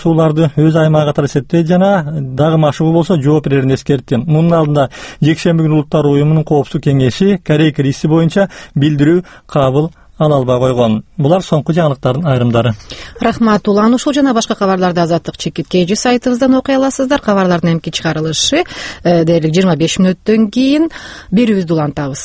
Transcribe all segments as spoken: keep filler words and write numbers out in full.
сууларды өз аймагы катары эсептейт жана дагы машыгуу болсо жооп берерин эскертти. Мунун алдында жекшемби күнү Улуттар уюмунун коопсуздук кеңеши Корей кризиси боюнча билдирүү кабыл ала албай койгон. Булар соңку жаңылыктардын айрымдары. Рахмат улан. Ушул жана башка кабарларды Азаттык чекиткейжи сайтыбыздан окуй аласыздар. Кабарлардын эмки чыгарылышы дээрлик жыйырма беш мүнөттөн кийин бирибизди улантабыз.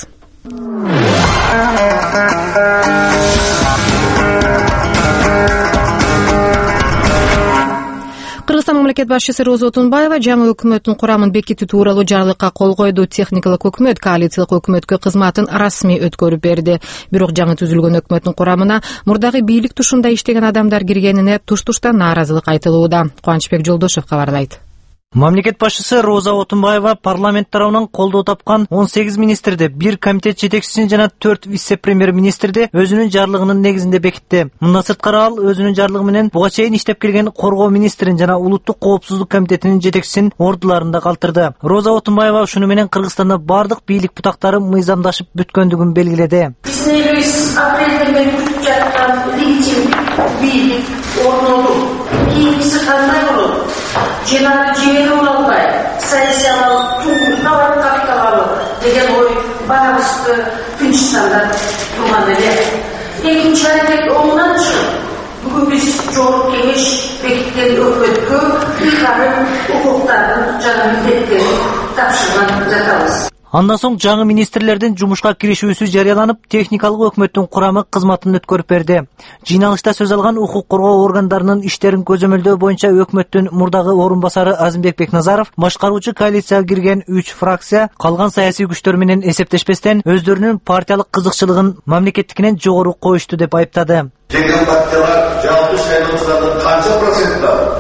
Кыргызстан мамлекет башчысы Роза Отунбаева жаңы өкмөттүн курамын бекитүү тууралуу жарлыкка кол койду. Техникалык өкмөт коалициялык өкмөткө кызматын расмий өткөрүп берди. Бирок жаңы түзүлгөн өкмөттүн курамына мурдагы бийлик тушунда иштеген адамдар киргенине туш-туштан нааразылык айтылууда. Кубанычбек Жолдошев кабарлайт. Мамлекет башчысы Роза Отунбаева парламент тарабынан колдоо тапкан он сегиз министрди, бир комитет жетекчисин жана төрт вице-премьер министрди өзүнүн жарлыгынын негизинде бекитти. Мындан сырткары ал өзүнүн жарлыгы менен буга чейин иштеп келген коргоо министрин жана улуттук коопсуздук комитетинин жетекчисин ордуларында калтырды. Роза Отунбаева ушуну менен Кыргызстанда бардык бийлик бутактары мыйзамдашып бүткөндүгүн белгиледи. апрелден бери күтүп жаткан легитим бийлик орнолду. Кийинкиси кандай болот? Жена жери болбай, саясиялык тууралуу капитал алуу деген ой баарыбызды тынчтандырып турган эле. Экинчи аракет оңунан чыгып, бүгүн биз жогорку кеңеш бекиткен өкмөткө ыйгарым укуктардын жана милдеттерин тапшырган жатабыз. Андан соң жаңы министрлердин жумушка киришүүсү жарыяланып, техникалык өкмөттүн курамы кызматын өткөрүп берди. Жыйналышта сөз алган укук коргоо органдарынын иштерин көзөмөлдөө боюнча өкмөттүн мурдагы орун басары Азимбек Бекназаров башкаруучу коалицияга кирген үч фракция калган саясий күчтөр менен эсептешпестен өздөрүнүн партиялык кызыкчылыгын мамлекеттикинен жогору коюшту деп айыптады. Келген партиялар жалпы шайлоочулардын канча процентта?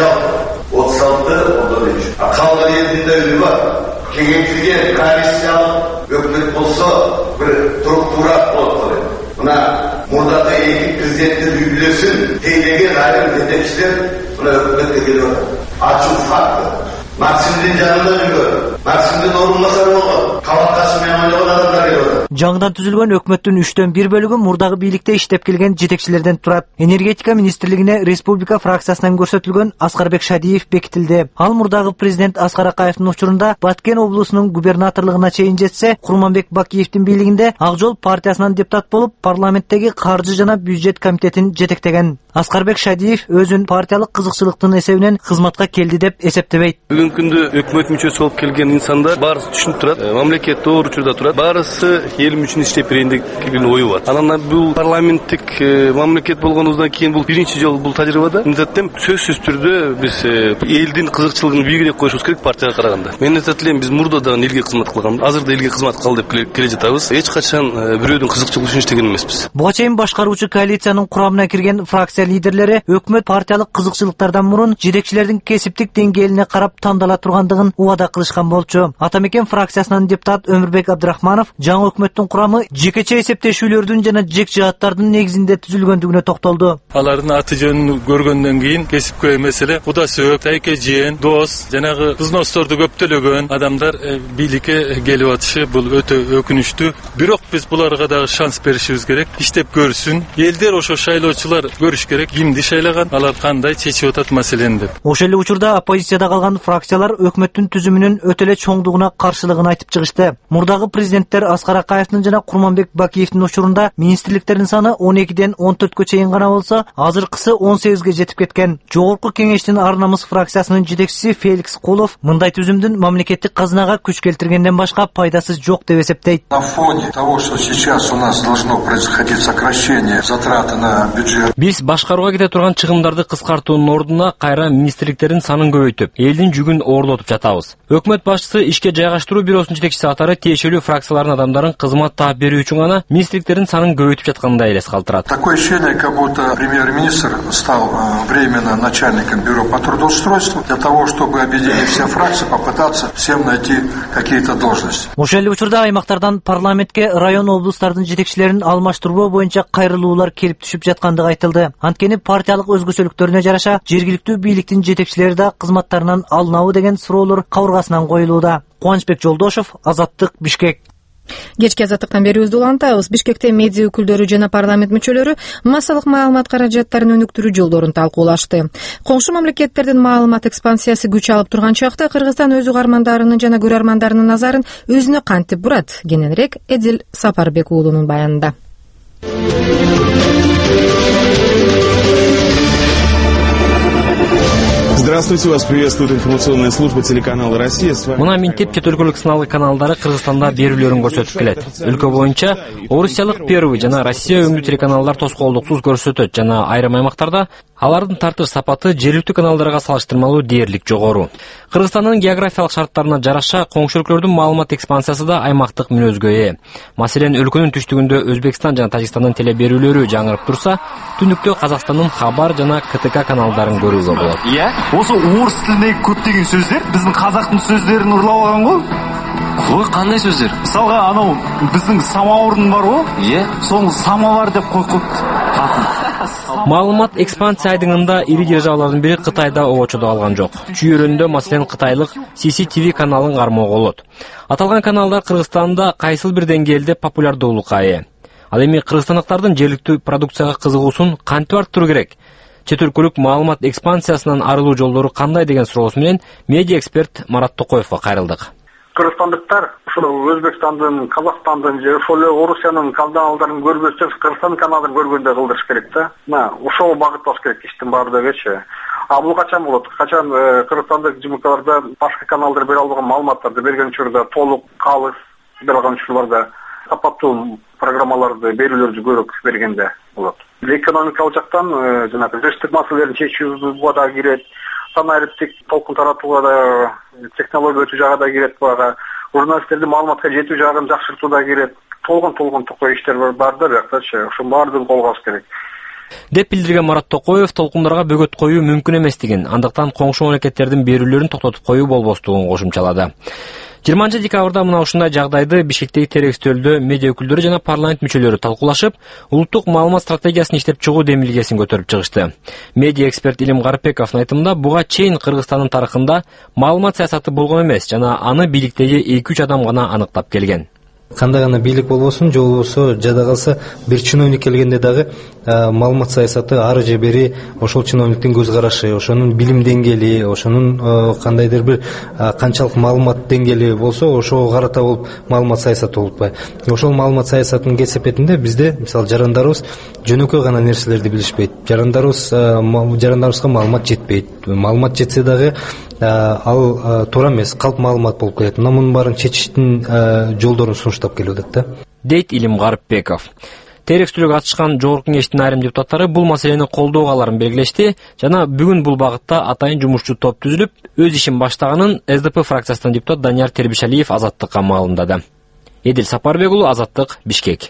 Жалпы отуз алты он үч. Калган элдин да үйү бар. Кеңейтилген коалициялык өкмөт болсо бир структура болуп калат. Мына мурдагы эки президенттин үй бүлөсүн тейлеген айрым жетекчилер мына өкмөткө келип атат. Ачуу факт. Максимдин жанында жүргөн, Максимдин орун басары болгон, Калакасы менен ойлогон адамдар келип атат. Жаңыдан түзүлгөн өкмөттүн үчтөн бир бөлүгү мурдагы бийликте иштеп келген жетекчилерден турат. Энергетика министрлигине республика фракциясынан көрсөтүлгөн Аскарбек Шадиев бекитилди. Ал мурдагы президент Аскар Акаевдин учурунда Баткен облусунун губернаторлугуна чейин жетсе, Курманбек Бакиевдин бийлигинде Ак Жол партиясынан депутат болуп, парламенттеги каржы жана бюджет комитетин жетектеген. Аскарбек Шадиев өзүн партиялык кызыкчылыктын эсебинен кызматка келди деп эсептебейт. Бүгүнкү күндө өкмөт мүчөсү болуп келген инсандар баарысы түшүнүп турат, мамлекет туура учурда турат, баарысы элим үчүн иштеп берейин деген ою бар. Анан бул парламенттик мамлекет болгонубуздан кийин бул биринчи жолу бул тажрыйбада мындаттем сөзсүз түрдө биз элдин кызыкчылыгын бийигирээк коюшубуз керек партияга караганда. Мен айтат элем, биз мурда да элге кызмат кылган, азыр да элге кызмат кыл деп келе жатабыз. Эч качан бирөөдүн кызыкчылыгы үчүн иштеген эмеспиз. Буга чейин башкаруучу коалициянын курамына кирген фракция лидерлери өкмөт партиялык кызыкчылыктардан мурун жетекчилердин кесиптик деңгээлине карап тандала тургандыгын убада кылышкан болчу. Атамекен фракциясынан депутат Өмүрбек Абдрахманов жаңы өкмөттүн курамы жекече эсептешүүлөрдүн жана жек жааттардын негизинде түзүлгөндүгүнө токтолду. Алардын аты жөнүн көргөндөн кийин кесипкөй маселе кудасы, тайке жыен, дос, жанагы кызносторду көптөлөгөн адамдар бийликке келип атышы бул өтө өкүнүчтүү. Бирок биз буларга дагы шанс беришибиз керек. Иштеп көрсүн. Элдер ошо шайлоочулар көрүш керек, кимди шайлаган, алар кандай чечип атат маселени деп. Ошол эле учурда оппозицияда калган фракциялар өкмөттүн түзүмүнүн өтө эле чоңдугуна каршылыгын айтып чыгышты. Мурдагы президенттер Аскар Акаевдин жана Курманбек Бакиевдин учурунда министрликтердин саны он экиден он төрткө чейин гана болсо, азыркысы он сегизге жетип кеткен. Жогорку кеңештин Ар намыс фракциясынын жетекчиси Феликс Кулов мындай түзүмдүн мамлекеттик казынага күч келтиргенден башка пайдасы жок деп эсептейт. На фоне того, что сейчас у нас должно происходить сокращение затрат на бюджет. Биз башкарууга кете турган чыгымдарды кыскартуунун ордуна кайра министрликтердин санын көбөйтүп, элдин жүгүн оорлотуп жатабыз. Өкмөт башчысы ишке жайгаштыруу бюросунун жетекчиси катары тиешелүү фракциялардын адамдарын кызмат таап берүү үчүн гана министрликтердин санын көбөйтүп жаткандай элес калтырат. Такое ощущение, как будто премьер-министр стал временно начальником бюро по трудоустройству для того, чтобы объединить все фракции, попытаться всем найти какие-то должности. Ошол эле учурда аймактардан парламентке район облустардын жетекчилерин алмаштыруу боюнча кайрылуулар келип түшүп жаткандыгы айтылды. Анткени партиялык өзгөчөлүктөрүнө жараша жергиликтүү бийликтин жетекчилери да кызматтарынан алынабы деген суроолор кабыргасынан коюлууда. Кубанычбек Жолдошев, Азаттык, Бишкек. Кечки азаттыктан берүүбүздү улантабыз. Бишкекте медиа өкүлдөрү жана парламент мүчөлөрү массалык маалымат каражаттарын өнүктүрүү жолдорун талкуулашты. Коңшу мамлекеттердин маалымат экспансиясы күч алып турган чакта Кыргызстан өз угармандарынын жана көрөрмандарынын назарын өзүнө кантип бурат? Кененирээк Эдил Сапарбек уулунун баянында. Здравствуйте, вас приветствует информационная служба телеканала «Россия». Мына минтип чет өлкөлүк сыналгы каналдары Кыргызстанда берүүлөрүн көрсөтүп келет. Өлкө боюнча Орусиялык Первый жана Россия өңдүү телеканалдар тоскоолдуксуз көрсөтөт жана айрым аймактарда алардын тартыш сапаты жергиликтүү каналдарга салыштырмалуу дээрлик жогору. Кыргызстандын географиялык шарттарына жараша коңшу өлкөлөрдүн маалымат экспансиясы да аймактык мүнөзгө ээ. Маселен, өлкөнүн түштүгүндө Өзбекстан жана Тажикстандын телеберүүлөрү жаңырып турса, түндүктө Казакстандын Хабар жана КТК каналдарын көрүүгө болот. Иә, осы орыс тилиндеги көптөгөн сөздөр биздин казактын сөздөрүн урлап алган го. Ой, кандай сөздөр? Мисалга, анау биздин самауырдун барбы? Иә, сол самовар деп койкуп Маалымат экспансия айдыңында ири державалардын бири Кытайда обочодо алган жок. Чүйөрөндө маселен Кытайлык си си ти ви каналын кармоого болот. Аталган каналдар Кыргызстанда кайсыл бир деңгээлде популярдуулукка ээ. Ал эми кыргызстандыктардын жергиликтүү продукцияга кызыгуусун кантип арттыруу керек? Чет өлкөлүк маалымат экспансиясынан арылуу жолдору кандай деген суроосу менен медиа эксперт Марат Токоевго кайрылдык. Кыргызстандыктар ушул Өзбекстандын, Казакстандын же ошол эле Орусиянын каналдарын көрбөстөн Кыргызстандын каналдарын көргөндөй кылдырыш керек да. Мына ошого багытташ керек иштин баардыгычы. А бул качан болот? Качан Кыргызстандык ЖМКларда башка каналдар бере албаган маалыматтарды берген учурда толук калыс бере алган учурларда сапаттуу программаларды берүүлөрдү көрөк бергенде болот. Экономикалык жактан жанагы жештик маселелерин чечүүгө да кирет. Санариптик толкун таратууга да, технология өтүү жагы да кирет, бага журналисттердин маалыматка жетүү жагын жакшыртуу да кирет. Толгон-толгон токой иштер бар да, бияктачы. Ошонун баардыгын колго алыш керек. Деп билдирген Марат Токоев толкундарга бөгөт коюу мүмкүн эместигин, андыктан коңшу мамлекеттердин берүүлөрүн токтотуп коюу болбостугун кошумчалады. жыйырманчы декабрда мына ушундай жагдайды Бишкектеги терек стөлдө медиа өкүлдөрү жана парламент мүчөлөрү талкуулашып, улуттук маалымат стратегиясын иштеп чыгуу демилгесин көтөрүп чыгышты. Медиа эксперт Илим Гарыпбековдун айтымында, буга чейин Кыргызстандын тарыхында маалымат саясаты болгон эмес жана аны бийликтеги эки үч адам гана аныктап келген. Кандай гана бийлик болбосун, же болбосо жада калса бир чиновник келгенде дагы маалымат саясаты ары же бери ошол чиновниктин көз карашы, ошонун билим деңгээли, ошонун кандайдыр бир канчалык маалымат деңгээли болсо, ошого карата болуп маалымат саясаты болуп атпайбы. Ошол маалымат саясатынын кесепетинде бизде, мисалы, жарандарыбыз жөнөкөй гана нерселерди билишпейт. Жарандарыбыз жарандарыбызга маалымат жетпейт. Маалымат жетсе дагы ал туура эмес, калп маалымат болуп келет. Мына мунун баарын чечиштин жолдорун сунуштап келип атат да. Дейт Илим Гарыпбеков. Терек стөлгө катышкан жогорку кеңештин айрым депутаттары бул маселени колдоого аларын белгилешти жана бүгүн бул багытта атайын жумушчу топ түзүлүп, өз ишин баштаганын эс дэ пэ фракциясынан депутат Данияр Тербишалиев Азаттыкка маалымдады. Эдил Сапарбек уулу, Азаттык, Бишкек.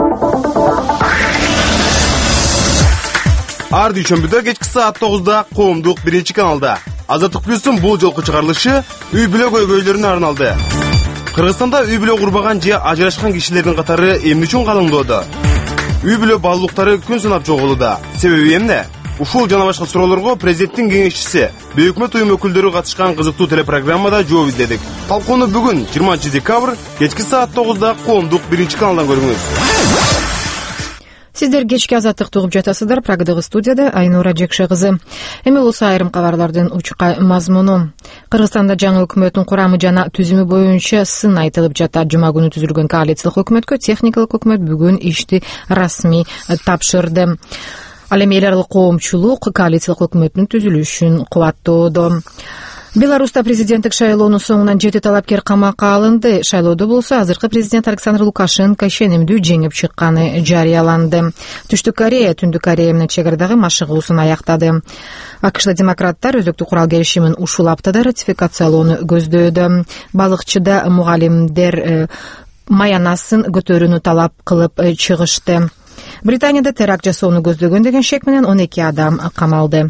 Ар дүйшөмбүдө кечки саат тогузда коомдук биринчи каналда Азаттык плюстун бул жолку чыгарылышы үй бүлө көйгөйлөрүнө арналды. Кыргызстанда үй бүлө курбаган же ажырашкан кишилердин катары эмне үчүн калыңдоодо? Үй бүлө баалуулуктары күн санап жоголууда. Себеби эмне? Ушул жана башка суроолорго президенттин кеңешчиси, өкмөт уюм өкүлдөрү катышкан кызыктуу телепрограммада жооп издедик. Талкууну бүгүн жыйырманчы декабрь кечки саат тогузда коомдук биринчи каналдан көрүңүз. Сиздер кечки Азаттыкты угуп жатасыздар. Прагдагы студияда Айнура Жекше кызы. Эми болсо айрым кабарлардын учка мазмуну. Кыргызстанда жаңы өкмөттүн курамы жана түзүмү боюнча сын айтылып жатат. Жума күнү түзүлгөн коалициялык өкмөткө техникалык өкмөт бүгүн ишти расмий тапшырды. Ал эми эл аралык коомчулук коалициялык өкмөттүн түзүлүшүн кубаттоодо. Беларуста президенттик шайлоонун соңунан жети талапкер камакка алынды. Шайлоодо болсо азыркы президент Александр Лукашенко ишенимдүү жеңип чыкканы жарыяланды. Түштүк Корея Түндүк Корея менен чек арадагы машыгуусун аяктады. АКШда демократтар өзөктүк курал келишимин ушул аптада ратификациялоону көздөөдө. Балыкчыда мугалимдер маянасын көтөрүүнү талап кылып чыгышты. Британияда теракт жасоону көздөгөн деген шек менен он эки адам камалды.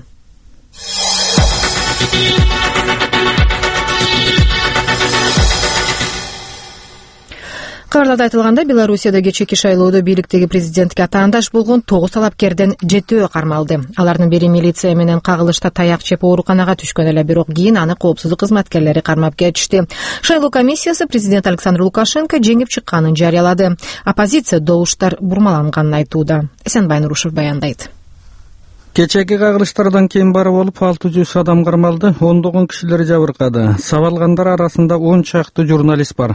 Кабарда айтылгандай, Белоруссияда кечээки шайлоодо бийликтеги президентке атаандаш болгон тогуз талапкерден жетөө кармалды. Алардын бири милиция менен кагылышта таяк жеп ооруканага түшкөн эле, бирок кийин аны коопсуздук кызматкерлери кармап кетишти. Шайлоо комиссиясы президент Александр Лукашенко жеңип чыкканын жарыялады. Оппозиция добуштар бурмаланганын айтууда. Эсенбай Нурушев баяндайт. Кечеки кагылыштардан кийин бар болуп алты жүз адам кармалды, ондогон кишилер жабыркады. Сабалгандар арасында он чакты журналист бар.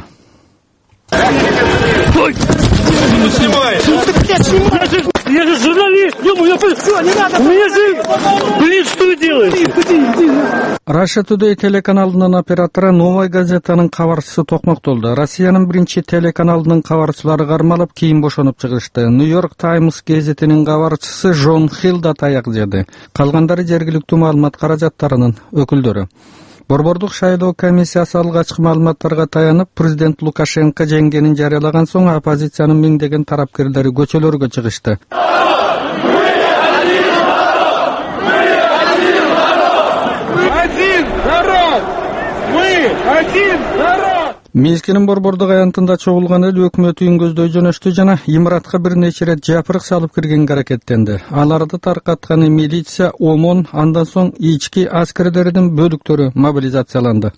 Ой! Не снимай! Я же журналист! Я что, не надо! У меня же... Блин, что вы делаете? Russia Today телеканалынын оператору Новая газетанын кабарчысы токмоктолду. Россиянын биринчи телеканалынын кабарчылары кармалып, кийин бошонуп чыгышты. Нью-Йорк Таймс газетинин кабарчысы Джон Хилл да таяк жеди. Калгандары жергиликтүү маалымат каражаттарынын өкүлдөрү. Борбордук шайлоо комиссиясы алгачкы маалыматтарга таянып, президент Лукашенко жеңгенин жарыялаган соң оппозициянын миңдеген тарапкерлери көчөлөргө чыгышты. Минскинин борбордук аянтында чогулган эл өкмөт үйүн көздөй жөнөштү жана имаратка бир нече ирет жапырык салып киргенге аракеттенди. Аларды таркатканы милиция, ОМОН, андан соң ички аскерлердин бөлүктөрү мобилизацияланды.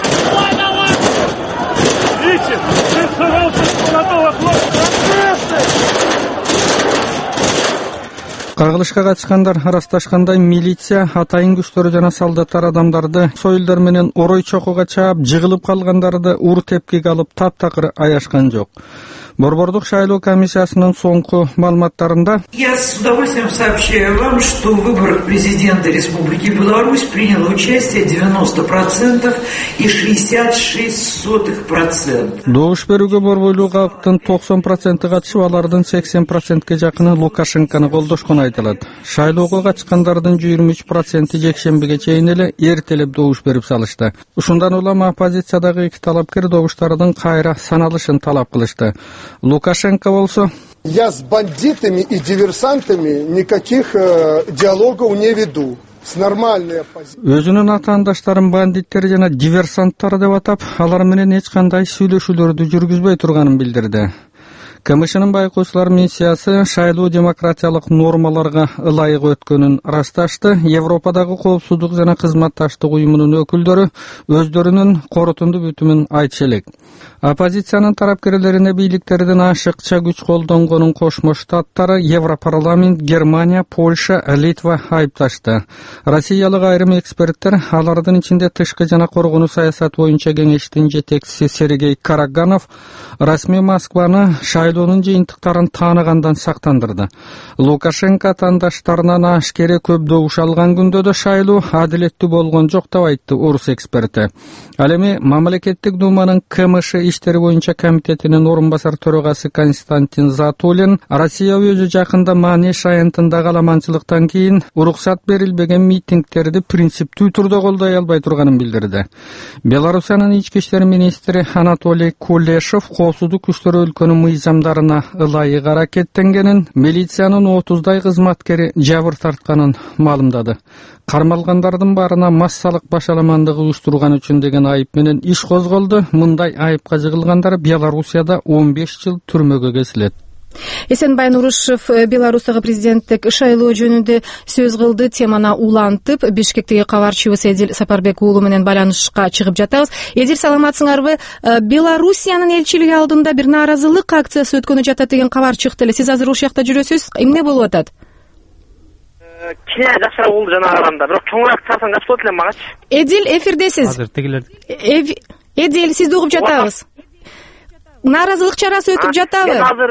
Кагылышка катышкандар арасташкандай милиция, атайын күчтөрү жана солдаттар адамдарды союлдар менен орой чокуга чаап, жыгылып калгандарды ур тепкиге алып таптакыр аяшкан жок. Борбордук шайлоо комиссиясынын соңку маалыматтарында Я с удовольствием сообщаю вам, что в выборах президента Республики Беларусь приняло участие девяносто процентов и шестьдесят шесть сотых процента. Добуш берүүгө борбойлуу калктын токсон проценти катышып, алардын сексен процентке жакыны Лукашенкону колдошкону айтылат. Шайлоого катышкандардын жыйырма үч проценти жекшембиге чейин эле эртелеп добуш берип салышты. Ушундан улам оппозициядагы эки талапкер добуштардын кайра саналышын талап кылышты. Лукашенко болсо: Я с бандитами и диверсантами никаких э, диалогов не веду. С нормальной оппозицией. Өзүнүн атаандаштарын бандиттер жана диверсанттар деп атап, алар менен эч кандай сүйлөшүүлөрдү жүргүзбөй турганын билдирди. КМШнын байкоочулар миссиясы шайлоо демократиялык нормаларга ылайык өткөнүн ырасташты. Европадагы коопсуздук жана кызматташтык уюмунун өкүлдөрү өздөрүнүн корутунду бүтүмүн айтышы элек. Оппозициянын тарапкерлерине бийликтердин ашыкча күч колдонгонун Кошмо Штаттары, Европарламент, Германия, Польша, Литва айыпташты. Россиялык айрым эксперттер алардын ичинде тышкы жана коргонуу саясат боюнча кеңештин жетекчиси Сергей Караганов расмий Москваны шайлоонун жыйынтыктарын тааныгандан сактандырды. Лукашенко атаандаштарынан ашкере көп добуш алган күндө да шайлоо адилеттүү болгон жок деп айтты орус эксперти. Ал эми мамлекеттик думанын КМШ иштери боюнча комитетинин орун басар төрагасы Константин Затулин Россия өзү жакында Манеш аянтындагы аламанчылыктан кийин уруксат берилбеген митингтерди принциптүү түрдө колдой албай турганын билдирди. Белоруссиянын ички иштер министри Анатолий Кулешов коопсуздук күчтөрү өлкөнүн мыйзамдарына ылайык аракеттенгенин, милициянын отуздай кызматкери жабыр тартканын маалымдады. Кармалгандардын баарына массалык башаламандык уюштурган үчүн деген айып менен иш козголду. Мындай айыпка жыгылгандар Белоруссияда он беш жыл түрмөгө кесилет. Эсенбай Нурушев Беларустагы президенттик шайлоо жөнүндө сөз кылды. Теманы улантып, Бишкектеги кабарчыбыз Эдил Сапарбек уулу менен байланышка чыгып жатабыз. Эдил, саламатсыңарбы? Белоруссиянын элчилиги алдында бир нааразылык акциясы өткөнү жатат деген кабар чыкты эле. Сиз азыр ушул жакта жүрөсүз. Эмне болуп атат? Кичине жакшыраак болду жана караганда, бирок чоңураак чарсан качып болот элем магачы. Эдил, эфирдесиз. Азыр тегилер. Эдил, сизди угуп жатабыз. Нааразылык чарасы өтүп жатабы? Мен азыр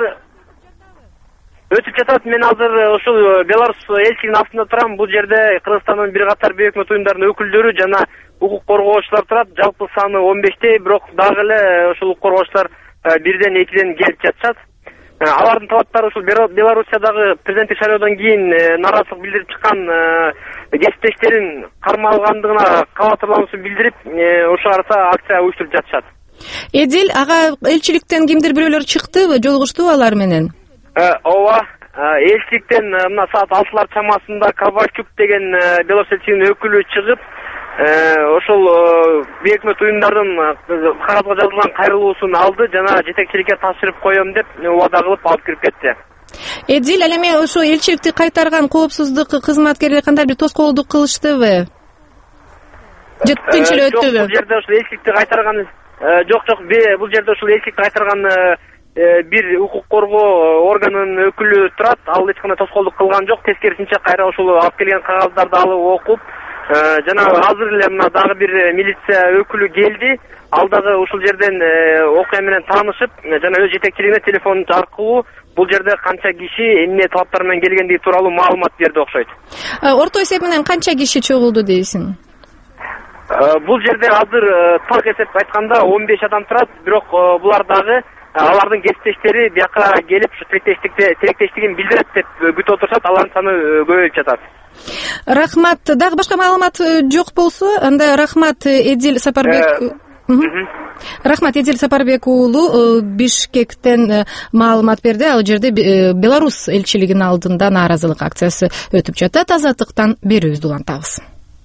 өтүп жатат. Мен азыр ушул Беларусь элчилигинин астында турам. Бул жерде Кыргызстандын бир катар бейөкмөт уюмдарынын өкүлдөрү жана укук коргоочулар турат. Жалпы саны он бештей, бирок дагы эле ушул укук коргоочулар бирден экиден келип жатышат. Алардын талаптары ушул Белоруссиядагы президенттик шайлоодон кийин нааразычылык билдирип чыккан кесиптештерин кармалгандыгына кабатырлануусун билдирип, ошого карата акция уюштуруп жатышат. Эдил, ага элчиликтен кимдир бирөөлөр чыктыбы, жолугуштубу алар менен? Ооба, элчиликтен мына саат алтылар чамасында Ковальчук деген Беларусь элчилигинин өкүлү чыгып, ошол бий өкмөт уюмдардын кагазга жазылган кайрылуусун алды жана жетекчиликке тапшырып коем деп убада кылып алып кирип кетти. Эдил, ал эми ошо элчиликти кайтарган коопсуздук кызматкерлери кандай бир тоскоолдук кылыштыбы? Же тынчылап өттүбү? Бул жерде ошол элчиликти кайтарган жок жок бул жерде ошол элчиликти кайтарган бир укук коргоо органынын өкүлү турат. Ал эч кандай тоскоолдук кылган жок. Тескерисинче кайра ошол алып келген кагаздарды алып окуп, жана азыр эле мына дагы бир милиция өкүлү келди. Ал дагы ушул жерден окуя менен таанышып, жана өз жетекчилигине телефон аркылуу бул жерде канча киши эмне талаптар менен келгендиги тууралуу маалымат берди окшойт. Орто эсеп менен канча киши чогулду дейсиң? Бул жерде азыр так эсеп айтканда он беш адам турат, бирок булар дагы алардын кесиптештери бияка келип ушу тилектештигин билдирет деп күтүп отурушат. Алардын саны көбөйүп жатат. Рахмат. Дагы башка маалымат жок болсо, анда рахмат Эдил Сапарбек. Рахмат Эдил Сапарбек уулу Бишкектен маалымат берди. Ал жерде Беларусь элчилигинин алдында нааразылык акциясы өтүп жатат. Азаттыктан берүүбүздү улантабыз.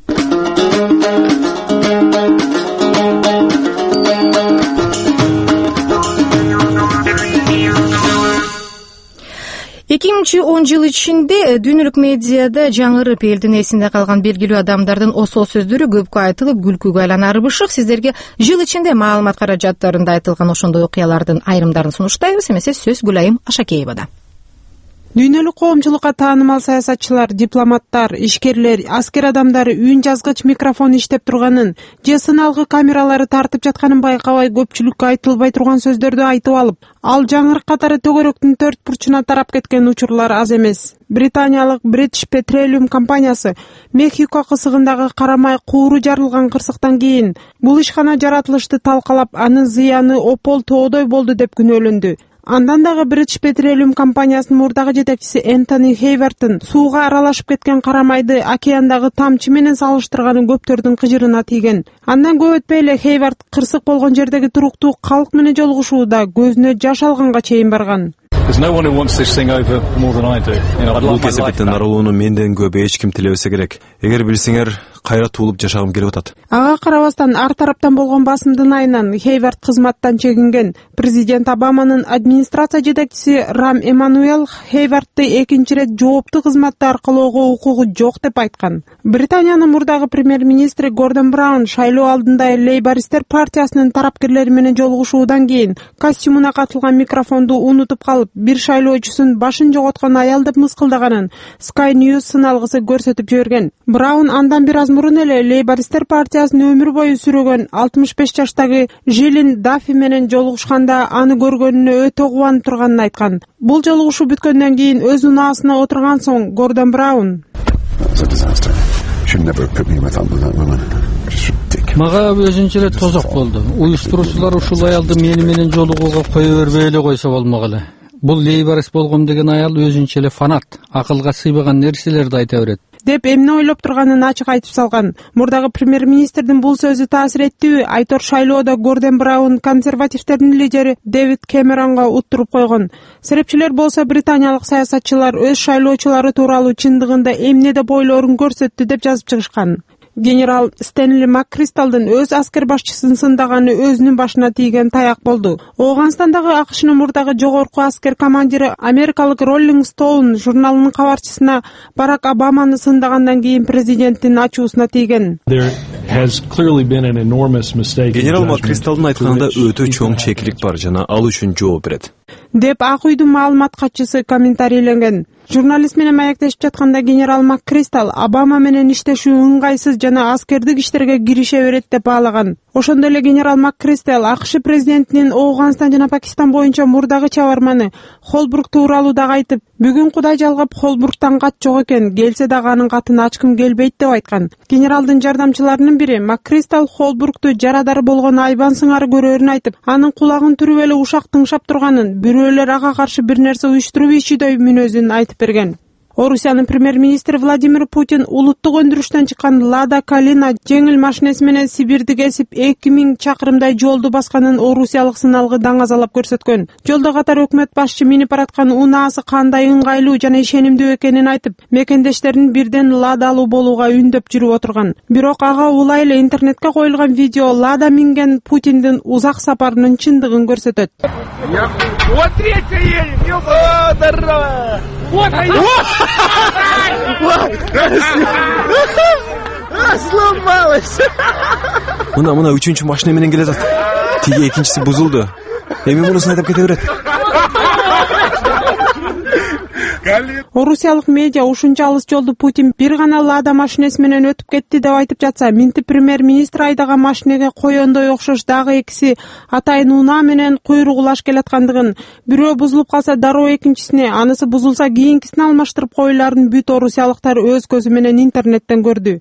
эки миңинчи он жыл ичинде дүйнөлүк медиада жаңырып элдин эсинде калган белгилүү адамдардын осоо сөздөрү көпкө айтылып күлкүгө айланары бышык. Сиздерге жыл ичинде маалымат каражаттарында айтылган ошондой окуялардын айрымдарын сунуштайбыз. Эмесе сөз Гүлайым Ашакеевада. Дүйнөлүк коомчулукка таанымал саясатчылар, дипломаттар, ишкерлер, аскер адамдары үн жазгыч микрофон иштеп турганын же сыналгы камералары тартып жатканын байкабай көпчүлүккө айтылбай турган сөздөрдү айтып алып, ал жаңырык катары төгөрөктүн төрт бурчуна тарап кеткен учурлар аз эмес. Британиялык British Petroleum компаниясы Мехико кысыгындагы карамай кууру жарылган кырсыктан кийин бул ишкана жаратылышты талкалап, анын зыяны опол тоодой болду деп күнөөлөндү. Андан дагы British Petroleum компаниясынын мурдагы жетекчиси Энтони Хейвардтын сууга аралашып кеткен карамайды океандагы тамчы менен салыштырганы көптөрдүн кыжырына тийген. Андан көп өтпөй эле Хейвард кырсык болгон жердеги туруктуу калк менен жолугушууда көзүнө жаш алганга чейин барган. Бул кесиптен арылууну менден көп эч ким тилебесе керек. Эгер билсеңер, кайра туулуп жашагым келип атат. Ага карабастан ар тараптан болгон басымдын айынан Хейвард кызматтан чегинген. Президент Обаманын администрация жетекчиси Рам Эммануэл Хейвардты экинчи ирет жооптуу кызматты аркалоого укугу жок деп айткан. Британиянын мурдагы премьер-министри Гордон Браун шайлоо алдында Лейбористер партиясынын тарапкерлери менен жолугушуудан кийин костюмуна катылган микрофонду унутуп калып, бир шайлоочусун башын жоготкон аял деп мыскылдаганын Sky News сыналгысы көрсөтүп жиберген. Браун андан бир аз мурун эле Лейбористер партиясын өмүр бою сүрөгөн алтымыш беш жаштагы Жилин Даффи менен жолугушканда аны көргөнүнө өтө кубанып турганын айткан. Бул жолугушуу бүткөндөн кийин өз унаасына отурган соң Гордон Браун мага өзүнчө эле тозок болду. Уюштуруучулар ушул аялды мени менен жолугууга кое бербей эле койсо болмок эле. Бул лейборист болгом деген аял өзүнчө эле фанат, акылга сыйбаган нерселерди айта берет деп эмне ойлоп турганын ачык айтып салган. Мурдагы премьер-министрдин бул сөзү таасир эттиби? Айтор шайлоодо Гордон Браун консервативтердин лидери Дэвид Кэмеронго уттуруп койгон. Серепчилер болсо британиялык саясатчылар өз шайлоочулары тууралуу чындыгында эмне деп ойлорун көрсөттү деп жазып чыгышкан. Генерал Стэнли Маккристалдын өз аскер башчысын сындаганы өзүнүн башына тийген таяк болду. Ооганстандагы АКШнын мурдагы жогорку аскер командири америкалык Rolling Stone журналынын кабарчысына Барак Обаманы сындагандан кийин президенттин ачуусуна тийген. Генерал Маккристалдын айтканында өтө чоң чекилик бар жана ал үчүн жооп берет деп Ак үйдүн маалымат катчысы комментарийленген. Журналист менен маектешип жатканда генерал Маккристал Обама менен иштешүү ыңгайсыз жана аскердик иштерге кирише берет деп баалаган. Ошондой эле генерал Маккристал АКШ президентинин Ооганстан жана Пакистан боюнча мурдагы чабарманы Холбрук тууралуу дагы айтып, бүгүн Кудай жалгап Холбруктан кат жок экен, келсе дагы анын катын ачкым келбейт деп айткан. Генералдын жардамчыларынын бири Маккристал Холбрукту жарадары болгон айбан сыңары көрөрүн айтып, анын кулагын түрүп эле ушак тыңшап турганын, бирөөлөр ага каршы бир нерсе уюштуруп ишидей мүнөзүн айтып берген. Орусиянын премьер-министри Владимир Путин улуттук өндүрүштөн чыккан Лада Калина жеңил машинеси менен Сибирди кесип эки миң чакырымдай жолду басканын орусиялык сыналгы даңазалап көрсөткөн. Жолдо катар өкмөт башчы минип бараткан унаасы кандай ыңгайлуу жана ишенимдүү экенин айтып, мекендештерин бирден Ладалуу болууга үндөп жүрүп отурган. Бирок ага улай эле интернетке коюлган видео Лада минген Путиндин узак сапарынын чындыгын көрсөтөт. Вот третья едет, ёба, здорово! Вот она! Сломалась! Мына мына үчүнчү машина менен келе жатат. Тиги экинчиси бузулду. Эми мунусун айдап кете берет. Орусиялык медиа ушунча алыс жолду Путин бир гана Лада машинеси менен өтүп кетти деп айтып жатса, минтип премьер-министр айдаган машинеге коёндой окшош дагы экиси атайын унаа менен куйругулаш келаткандыгын, бирөө бузулуп калса дароо экинчисине, анысы бузулса кийинкисине алмаштырып коюларын бүт орусиялыктар өз көзү менен интернеттен көрдү.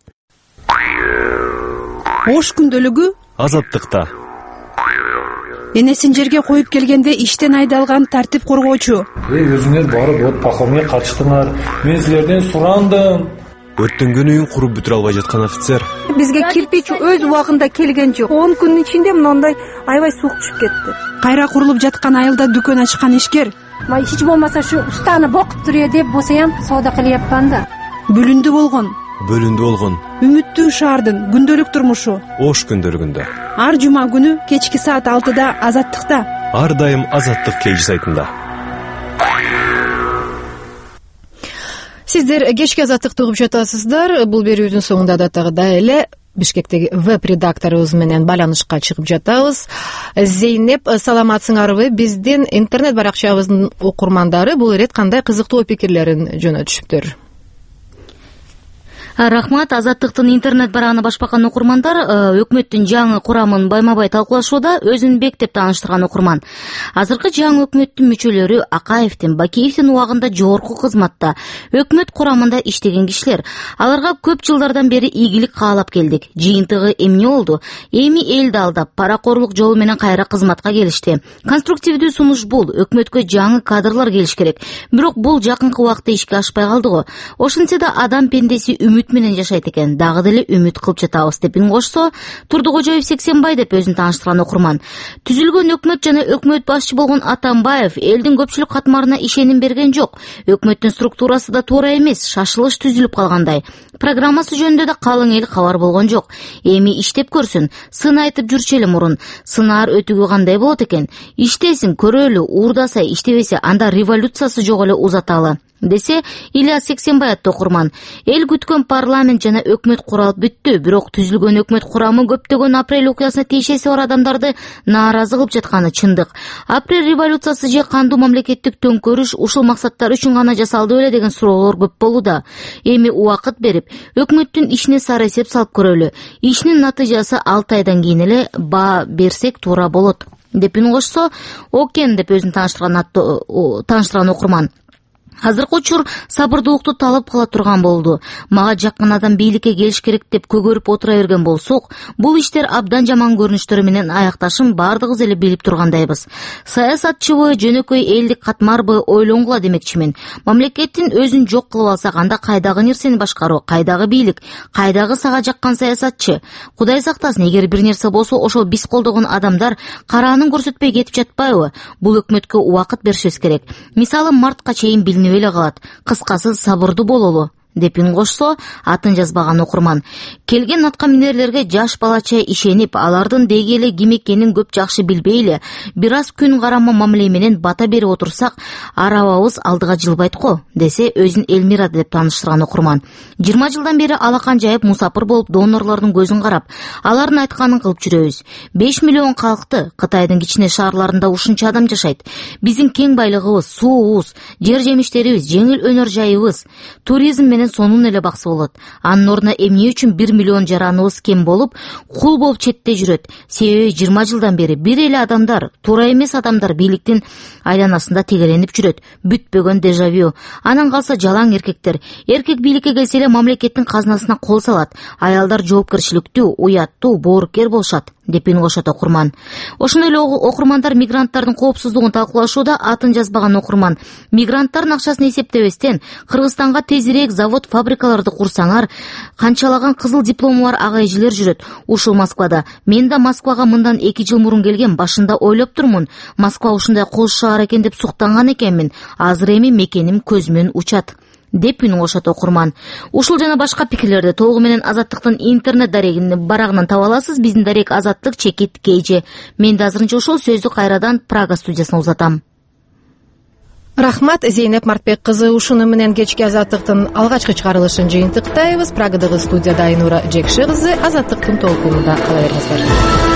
Ош күндөлүгү Азаттыкта. Энесин жерге коюп келгенде иштен айдалган тартип коргоочу. Эй, өзүңөр барып от пахомге качтыңар. Мен силерден сурандым. Өрттөнгөн үйүн куруп бүтүрө албай жаткан офицер. Бизге кирпич өз убагында келген жок. он күндүн ичинде мындай аябай суук түшүп кетти. Кайра курулуп жаткан айылда дүкөн ачкан ишкер. Май эч болмаса шу устаны бокуп турё деп болсоям соода кылыяпман да. Бөлүндү болгон. Бөлүндү болгон. Үмүттүү шаардын күндөлүк турмушу. Ош күндөлүгүндө. Ар жума күнү кечки саат алтыда Азаттыкта. Ар дайым Азаттык кейжи сайтында. Сиздер кечки Азаттыкты угуп жатасыздар. Бул берүүнүн соңунда датагыдай эле Бишкектеги веб-редакторубуз менен байланышка чыгып жатабыз. Зейнеп, саламатсыңарбы? Биздин интернет баракчабыздын окурмандары бул ирет кандай кызыктуу пикирлерин жөнөтүшүптүр? Рахмат. Азаттыктын интернет барагына башпакан окурмандар өкмөттүн жаңы курамын байма-бай талкуулашууда. Өзүн бек деп тааныштырган окурман. Азыркы жаңы өкмөттүн мүчөлөрү Акаевдин, Бакиевдин убагында жогорку кызматта өкмөт курамында иштеген кишилер. Аларга көп жылдардан бери ийгилик каалап келдик. Жыйынтыгы эмне болду? Эми элди алдап, паракорлук жолу менен кайра кызматка келишти. Конструктивдүү сунуш бул. Өкмөткө жаңы кадрлар келиш керек. Бирок бул жакынкы убакытта ишке ашпай калды го. Ошентсе да адам пендеси үмүт менен жашайт экен. Дагы деле үмүт кылып жатабыз деп үн кошсо, Турдукожоев сексенбай деп өзүн тааныштырган окурман. Түзүлгөн өкмөт жана өкмөт башчы болгон Атамбаев элдин көпчүлүк катмарына ишеним берген жок. Өкмөттүн структурасы да туура эмес, шашылыш түзүлүп калгандай. Программасы жөнүндө да калың эл кабар болгон жок. Эми иштеп көрсүн, сын айтып жүрчү эле мурун. Сынаар өтүгү кандай болот экен? Иштесин, көрөлү, уурдаса, иштебесе анда революциясы жок эле узаталы десе Ильяс Сексенбай аттуу окурман. Эл күткөн парламент жана өкмөт куралып бүттү, бирок түзүлгөн өкмөт курамы көптөгөн апрель окуясына тиешеси бар адамдарды нааразы кылып жатканы чындык. Апрель революциясы же кандуу мамлекеттик төңкөрүш ушул максаттар үчүн гана жасалды беле деген суроолор көп болууда. Эми убакыт берип, өкмөттүн ишине сары эсеп салып көрөлү. Ишинин натыйжасы алты айдан кийин эле баа берсек туура болот деп үн кошсо, окен деп өзүн тааныштырган тааныштырган окурман. Азыркы учур сабырдуулукту талап кыла турган болду. Мага жаккан адам бийликке келиш керек деп көгөрүп отура берген болсок, бул иштер абдан жаман көрүнүштөрү менен аякташын бардыгыбыз эле билип тургандайбыз. Саясатчыбы, жөнөкөй элдик катмарбы ойлонгула демекчимин. Мамлекеттин өзүн жок кылып алсак, анда кайдагы нерсени башкаруу, кайдагы бийлик, кайдагы сага жаккан саясатчы? Кудай сактасын, эгер бир нерсе болсо, ошол биз колдогон адамдар караанын көрсөтпөй кетип жатпайбы? Бул өкмөткө убакыт беришибиз керек. Мисалы мартка чейин билинип эле калат. Кыскасы сабырдуу бололу деп үн кошсо, атын жазбаган окурман. Келген атка минерлерге жаш балача ишенип, алардын деги эле ким экенин көп жакшы билбей эле, бир аз күн карама мамиле менен бата берип отурсак, арабабыз алдыга жылбайт го, десе өзүн Элмира деп тааныштырган окурман. жыйырма жылдан бери алакан жайып мусапыр болуп донорлордун көзүн карап, алардын айтканын кылып жүрөбүз. беш миллион калкты, Кытайдын кичине шаарларында ушунча адам жашайт. Биздин кең байлыгыбыз, суубуз, жер жемиштерибиз, жеңил өнөр жайыбыз, туризм менен сонун эле баксы болот. Анын ордуна эмне үчүн бир миллион жараныбыз кем болуп, кул болуп четте жүрөт? Себеби жыйырма жылдан бери бир эле адамдар, туура эмес адамдар бийликтин айланасында тегеренип жүрөт. Бүтпөгөн дежавю. Анан калса жалаң эркектер. Эркек бийликке келсе эле мамлекеттин казынасына кол салат. Аялдар жоопкерчиликтүү, уяттуу, боорукер болушат деп үн кошот окурман. Ошондой эле окурмандар мигранттардын коопсуздугун талкуулашууда атын жазбаган окурман мигранттардын акчасын эсептебестен Кыргызстанга тезирээк завод фабрикаларды курсаңар канчалаган кызыл диплому бар ага эжелер жүрөт. Ушул Москвада. Мен да Москвага мындан эки жыл мурун келген, башында ойлоп турмун. Москва ушундай кол шаар экен деп суктанган экенмин. Азыр эми мекеним көзүмөн учат деп үн кошот окурман. Ушул жана башка пикирлерди толугу менен Азаттыктын интернет дарегинин барагынан таба аласыз. Биздин дарек Азаттык чекит кейже. Мен да азырынча ушул сөздү кайрадан Прага студиясына узатам. Рахмат, Зейнеп Мартбек кызы. Ушуну менен кечки Азаттыктын алгачкы чыгарылышын жыйынтыктайбыз. Прагадагы студияда Айнура Жекши кызы Азаттыктын толкунунда кала бериңиздер.